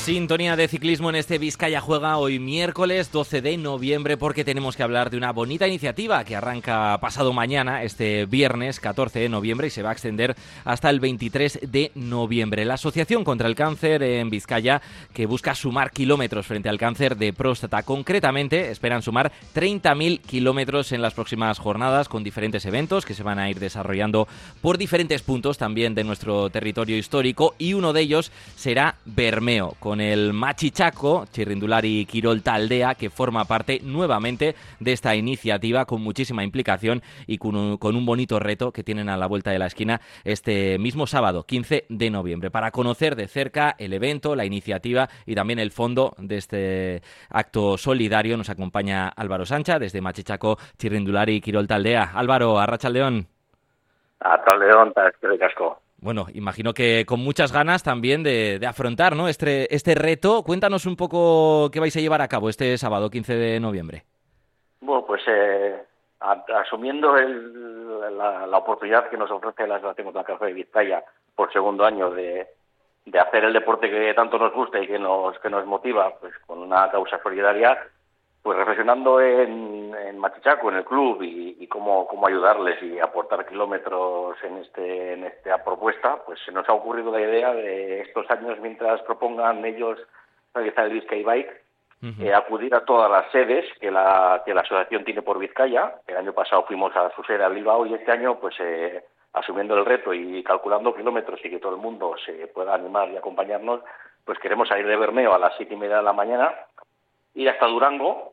Sintonía de ciclismo en este Vizcaya Juega hoy miércoles 12 de noviembre porque tenemos que hablar de una bonita iniciativa que arranca pasado mañana, este viernes 14 de noviembre y se va a extender hasta el 23 de noviembre. La Asociación contra el Cáncer en Vizcaya, que busca sumar kilómetros frente al cáncer de próstata. Concretamente esperan sumar 30.000 kilómetros en las próximas jornadas con diferentes eventos que se van a ir desarrollando por diferentes puntos también de nuestro territorio histórico, y uno de ellos será Bermeo, con el Machichaco, Txirrindulari Kirol Taldea, que forma parte nuevamente de esta iniciativa con muchísima implicación y con un bonito reto que tienen a la vuelta de la esquina este mismo sábado, 15 de noviembre. Para conocer de cerca el evento, la iniciativa y también el fondo de este acto solidario, nos acompaña Álvaro Sancha desde Machichaco, Txirrindulari Kirol Taldea. Álvaro, arratsaldeon. Arratsaldeon, eskerrik asko. Bueno, imagino que con muchas ganas también de afrontar, ¿no?, este reto. Cuéntanos un poco qué vais a llevar a cabo este sábado, 15 de noviembre. Bueno, pues asumiendo la oportunidad que nos ofrece la Asociación contra el Cáncer de Vizcaya por segundo año de hacer el deporte que tanto nos gusta y que nos motiva, pues con una causa solidaria, pues reflexionando en Machichaco, en el club, y cómo ayudarles y aportar kilómetros en esta propuesta, pues se nos ha ocurrido la idea de estos años, mientras propongan ellos realizar el Vizcaya Bike, acudir a todas las sedes que la asociación tiene por Vizcaya. El año pasado fuimos a su sede a Bilbao y este año, pues asumiendo el reto y calculando kilómetros y que todo el mundo se pueda animar y acompañarnos, pues queremos salir de Bermeo a las 7:30 de la mañana, ir hasta Durango,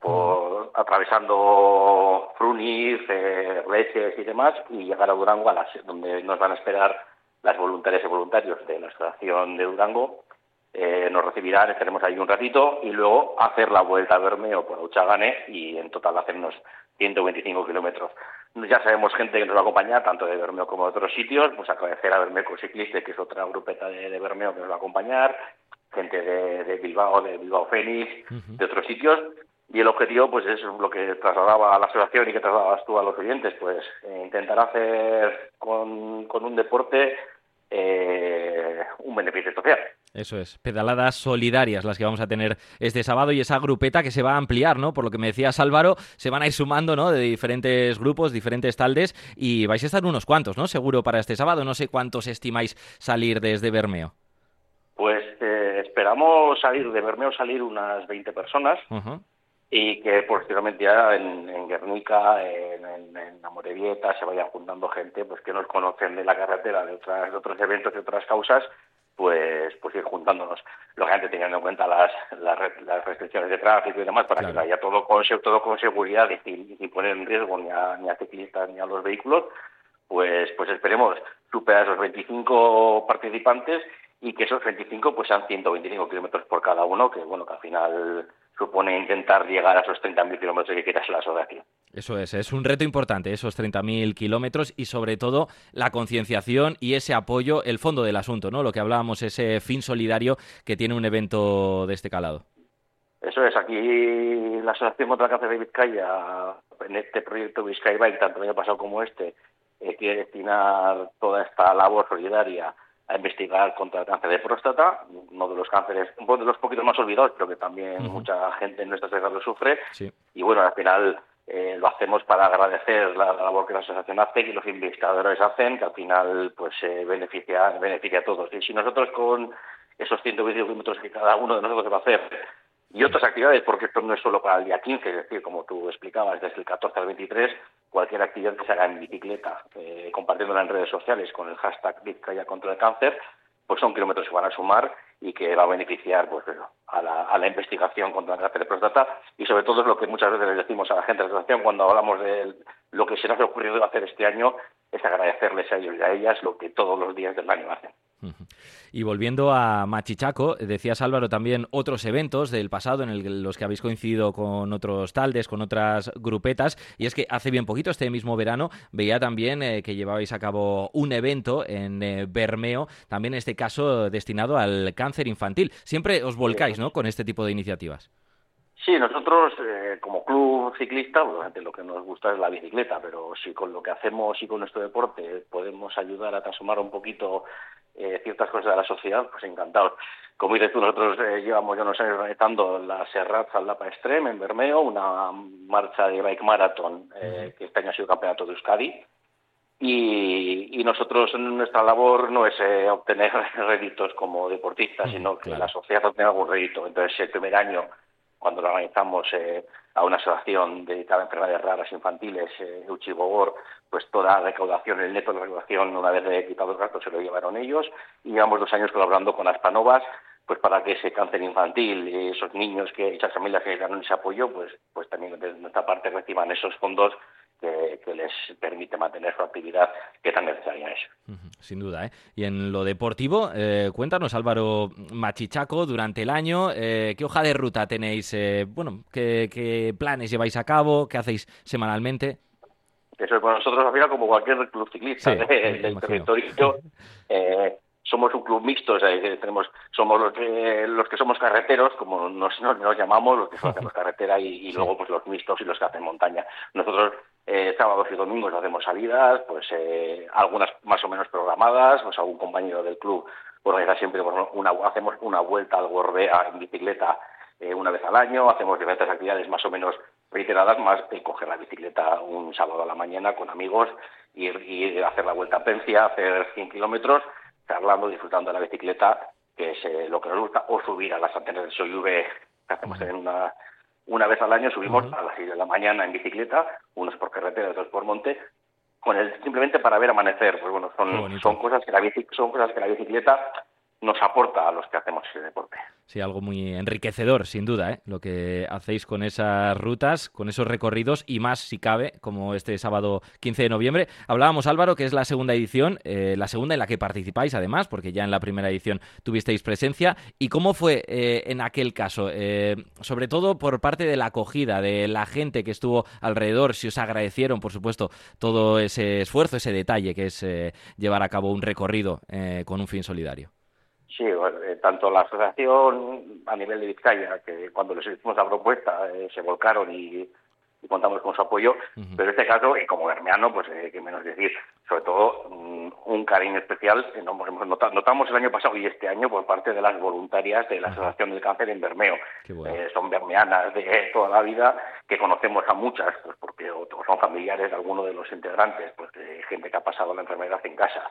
atravesando Fruniz, Leches y demás, y llegar a Durango donde nos van a esperar las voluntarias y voluntarios de la Asociación de Durango. Nos recibirán, estaremos ahí un ratito, y luego hacer la vuelta a Bermeo por Uchagane y en total hacernos 125 kilómetros. Ya sabemos gente que nos va a acompañar, tanto de Bermeo como de otros sitios, pues agradecer a Bermeo Ciclista, que es otra grupeta de Bermeo que nos va a acompañar, gente de Bilbao Fénix, de otros sitios, y el objetivo pues es lo que trasladaba a la asociación y que trasladabas tú a los oyentes, pues intentar hacer con un deporte un beneficio social. Eso es, pedaladas solidarias las que vamos a tener este sábado, y esa grupeta que se va a ampliar, ¿no? Por lo que me decías, Álvaro, se van a ir sumando, ¿no?, de diferentes grupos, diferentes taldes, y vais a estar unos cuantos, ¿no?, seguro, para este sábado. No sé cuántos estimáis salir desde Bermeo. Pues esperamos salir de Bermeo unas 20 personas, y que posteriormente ya en Guernica, en Amorebieta, se vayan juntando gente pues que nos conocen de la carretera, de otros eventos, de otras causas, pues ir juntándonos. Lógicamente teniendo en cuenta las restricciones de tráfico y demás, para que vaya todo con seguridad y sin poner en riesgo ni a ciclistas ni a los vehículos, pues esperemos superar esos 25 participantes y que esos 25 pues sean 125 kilómetros por cada uno, que bueno, que al final supone intentar llegar a esos 30.000 kilómetros que quieras la asociación. Eso es un reto importante, esos 30.000 kilómetros, y sobre todo la concienciación y ese apoyo, el fondo del asunto, ¿no? Lo que hablábamos, ese fin solidario que tiene un evento de este calado. Eso es, aquí la Asociación contra el Cáncer de Vizcaya, en este proyecto Vizcaya Bike, tanto el año pasado como quiere destinar toda esta labor solidaria a investigar contra el cáncer de próstata, uno de los cánceres, uno de los poquitos más olvidados, pero que también mucha gente en nuestra sociedad lo sufre. Sí. Y bueno, al final lo hacemos para agradecer la labor que la asociación hace y los investigadores hacen, que al final pues beneficia a todos. Y si nosotros con esos 120 kilómetros que cada uno de nosotros va a hacer, y otras actividades, porque esto no es solo para el día 15, es decir, como tú explicabas, desde el 14 al 23, cualquier actividad que se haga en bicicleta, compartiéndola en redes sociales con el hashtag Vizcaya contra el cáncer, pues son kilómetros que van a sumar y que va a beneficiar pues a la investigación contra el cáncer de próstata, y sobre todo es lo que muchas veces les decimos a la gente de la asociación cuando hablamos de lo que se nos ha ocurrido hacer este año, es agradecerles a ellos y a ellas lo que todos los días del año hacen. Y volviendo a Machichaco, decías, Álvaro, también otros eventos del pasado en los que habéis coincidido con otros taldes, con otras grupetas, y es que hace bien poquito, este mismo verano, veía también que llevabais a cabo un evento en Bermeo, también en este caso destinado al cáncer infantil. Siempre os volcáis, ¿no?, con este tipo de iniciativas. Sí, nosotros como club ciclista, obviamente lo que nos gusta es la bicicleta, pero si con lo que hacemos y con nuestro deporte podemos ayudar a transformar un poquito ciertas cosas de la sociedad, pues encantados. Como dices tú, nosotros llevamos ya unos años organizando la Serrat Aldapa Extreme en Bermeo, una marcha de bike marathon que este año ha sido campeonato de Euskadi. Y nosotros, nuestra labor no es obtener réditos como deportistas, sino que la sociedad obtenga algún rédito. Entonces, el primer año, cuando lo organizamos a una asociación dedicada a enfermedades raras infantiles, Euchi Gogor, pues toda la recaudación, el neto de la recaudación, una vez quitado el gasto, se lo llevaron ellos. Y llevamos 2 años colaborando con Aspanovas, pues para que ese cáncer infantil y esos niños y esas familias que necesitan ese apoyo, pues también de nuestra parte reciban esos fondos que les permite mantener su actividad que tan necesaria es. Sin duda, ¿eh? Y en lo deportivo, cuéntanos, Álvaro Machichaco, durante el año, ¿qué hoja de ruta tenéis? ¿Qué planes lleváis a cabo? ¿Qué hacéis semanalmente? Eso es para nosotros, al final, como cualquier club ciclista del territorio, somos un club mixto, o sea, somos los que somos carreteros, como nos llamamos, los que hacemos carretera y luego pues los mixtos y los que hacen montaña. Nosotros sábados y domingos hacemos salidas, pues algunas más o menos programadas, pues algún compañero del club organiza siempre hacemos una vuelta al Gorbea en bicicleta una vez al año, hacemos diferentes actividades más o menos reiteradas, más coger la bicicleta un sábado a la mañana con amigos, ir a hacer la vuelta a Pencia, hacer 100 kilómetros, charlando, disfrutando de la bicicleta, que es lo que nos gusta, o subir a las antenas del SOIV, que hacemos también una vez al año, subimos a las 6 de la mañana en bicicleta, unos por carretera, otros por monte, simplemente para ver amanecer. Pues bueno, son cosas que la bicicleta nos aporta a los que hacemos ese deporte. Sí, algo muy enriquecedor, sin duda, ¿eh? Lo que hacéis con esas rutas, con esos recorridos y más, si cabe, como este sábado 15 de noviembre. Hablábamos, Álvaro, que es la segunda edición, la segunda en la que participáis, además, porque ya en la primera edición tuvisteis presencia. ¿Y cómo fue en aquel caso? Sobre todo por parte de la acogida, de la gente que estuvo alrededor, si os agradecieron, por supuesto, todo ese esfuerzo, ese detalle que es llevar a cabo un recorrido con un fin solidario. Sí, bueno, tanto la asociación a nivel de Vizcaya, que cuando les hicimos la propuesta se volcaron y contamos con su apoyo, pero en este caso, y como bermeano, pues qué menos decir, sobre todo un cariño especial, notamos el año pasado y este año por parte de las voluntarias de la Asociación del Cáncer en Bermeo. Bueno. Son bermeanas de toda la vida, que conocemos a muchas, pues porque o son familiares de alguno de los integrantes, pues gente que ha pasado la enfermedad en casa,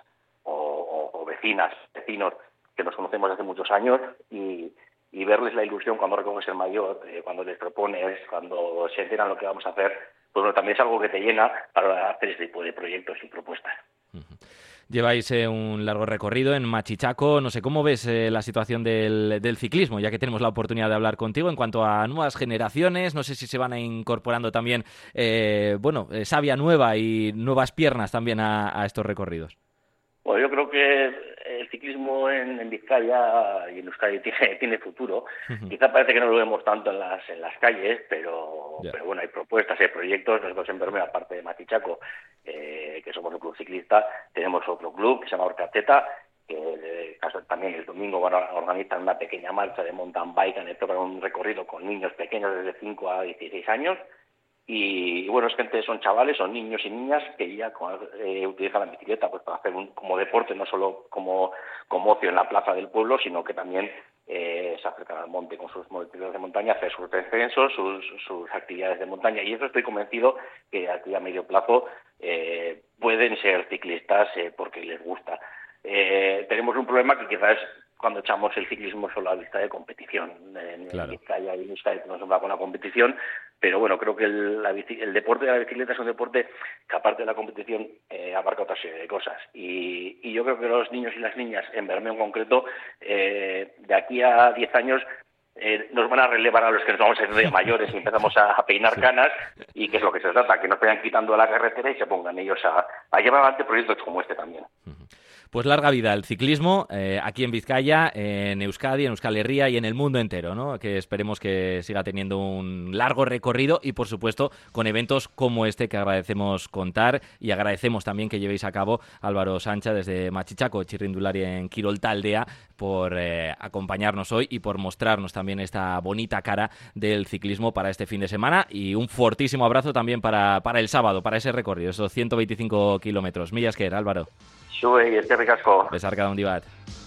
o vecinos, que nos conocemos hace muchos años y verles la ilusión cuando recoges el maillot, cuando les propones, cuando se enteran lo que vamos a hacer, pues bueno, también es algo que te llena para hacer este tipo de proyectos y propuestas. Lleváis un largo recorrido en Machichaco. No sé, ¿cómo ves la situación del ciclismo? Ya que tenemos la oportunidad de hablar contigo en cuanto a nuevas generaciones, no sé si se van incorporando también, savia nueva y nuevas piernas también a estos recorridos. Bueno, yo creo que el ciclismo en Vizcaya y en Euskadi tiene futuro. Quizá parece que no lo vemos tanto en las calles, pero bueno, hay propuestas, hay proyectos. Nosotros en Bermeo, aparte de Machichaco, que somos un club ciclista, tenemos otro club que se llama Orcateta, que también el domingo van a organizar una pequeña marcha de mountain bike, han hecho para un recorrido con niños pequeños desde 5 a 16 años. Y bueno, son chavales, son niños y niñas que ya utilizan la bicicleta pues para hacer como deporte, no solo como ocio en la plaza del pueblo, sino que también se acercan al monte con sus modelos de montaña, hacer sus descensos, sus actividades de montaña. Y eso estoy convencido que aquí a medio plazo pueden ser ciclistas porque les gusta. Tenemos un problema que quizás cuando echamos el ciclismo solo a vista de competición. En Vizcaya y en Euskadi no se va con la competición, pero bueno, creo que el deporte de la bicicleta es un deporte que aparte de la competición abarca otra serie de cosas. Y yo creo que los niños y las niñas, en Bermeo en concreto, de aquí a 10 años nos van a relevar a los que nos vamos a hacer mayores y empezamos a peinar canas, y que es lo que se trata, que nos vayan quitando a la carretera y se pongan ellos a llevar adelante proyectos como este también. Pues larga vida al ciclismo aquí en Vizcaya, en Euskadi, en Euskal Herria y en el mundo entero, ¿no? Que esperemos que siga teniendo un largo recorrido y, por supuesto, con eventos como este que agradecemos contar, y agradecemos también que llevéis a cabo, Álvaro Sancha, desde Machichaco, Txirrindulari en Kirol Taldea, por acompañarnos hoy y por mostrarnos también esta bonita cara del ciclismo para este fin de semana, y un fortísimo abrazo también para el sábado, para ese recorrido, esos 125 kilómetros. Mila esker, Álvaro. Zuei, eskerrik asko. Besarkada handi bat.